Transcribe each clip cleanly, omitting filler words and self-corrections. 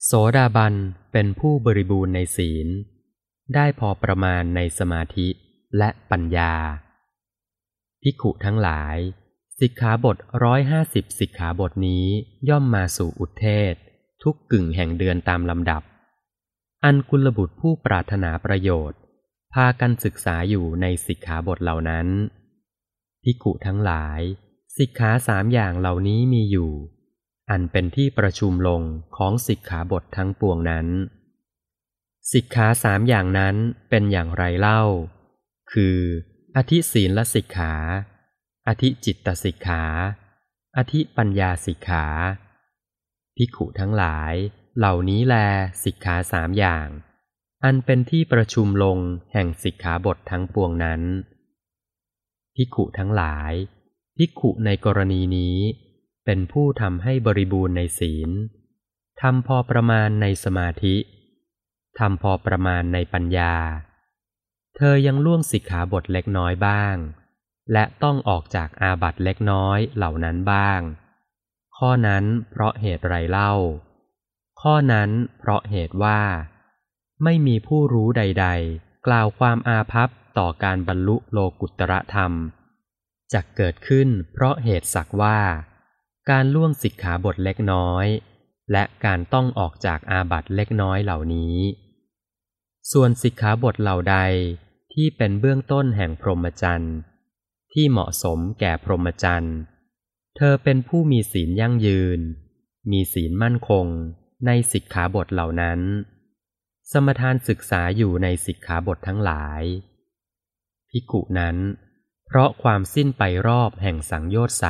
โสดาบันเป็นผู้บริบูรณ์ในศีลได้พอประมาณในสมาธิและปัญญาภิกขุทั้งหลายสิกขาบท150สิกขาบทนี้ย่อมมาสู่อุทเทศทุกกึ่งแห่งเดือนตามลำดับอันกุลบุตรผู้ปรารถนาประโยชน์พากันศึกษาอยู่ในสิกขาบทเหล่านั้นภิกขุทั้งหลายสิกขา3อย่างเหล่านี้มีอยู่อันเป็นที่ประชุมลงของสิกขาบททั้งปวงนั้นสิกขา3อย่างนั้นเป็นอย่างไรเล่าคืออธิศีลสิกขาอธิจิตตสิกขาอธิปัญญาสิกขาภิกขุทั้งหลายเหล่านี้แลสิกขา3อย่างอันเป็นที่ประชุมลงแห่งสิกขาบททั้งปวงนั้นภิกขุทั้งหลายภิกขุในกรณีนี้เป็นผู้ทำให้บริบูรณ์ในศีลทำพอประมาณในสมาธิทำพอประมาณในปัญญาเธอยังล่วงสิกขาบทเล็กน้อยบ้างและต้องออกจากอาบัติเล็กน้อยเหล่านั้นบ้างข้อนั้นเพราะเหตุไรเล่าข้อนั้นเพราะเหตุว่าไม่มีผู้รู้ใดๆกล่าวความอาภัพต่อการบรรลุโลกุตตรธรรมจักเกิดขึ้นเพราะเหตุสักว่าการล่วงสิกขาบทเล็กน้อยและการต้องออกจากอาบัติเล็กน้อยเหล่านี้ส่วนสิกขาบทเหล่าใดที่เป็นเบื้องต้นแห่งพรหมจรรย์ที่เหมาะสมแก่พรหมจรรย์เธอเป็นผู้มีศีลยั่งยืนมีศีลมั่นคงในสิกขาบทเหล่านั้นสมทานศึกษาอยู่ในสิกขาบททั้งหลายภิกขุนั้นเพราะความสิ้นไปรอบแห่งสังโยชน์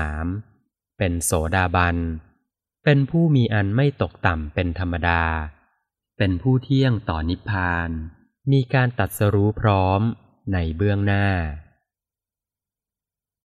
3เป็นโสดาบันเป็นผู้มีอันไม่ตกต่ำเป็นธรรมดาเป็นผู้เที่ยงต่อนิพพานมีการตรัสรู้พร้อมในเบื้องหน้า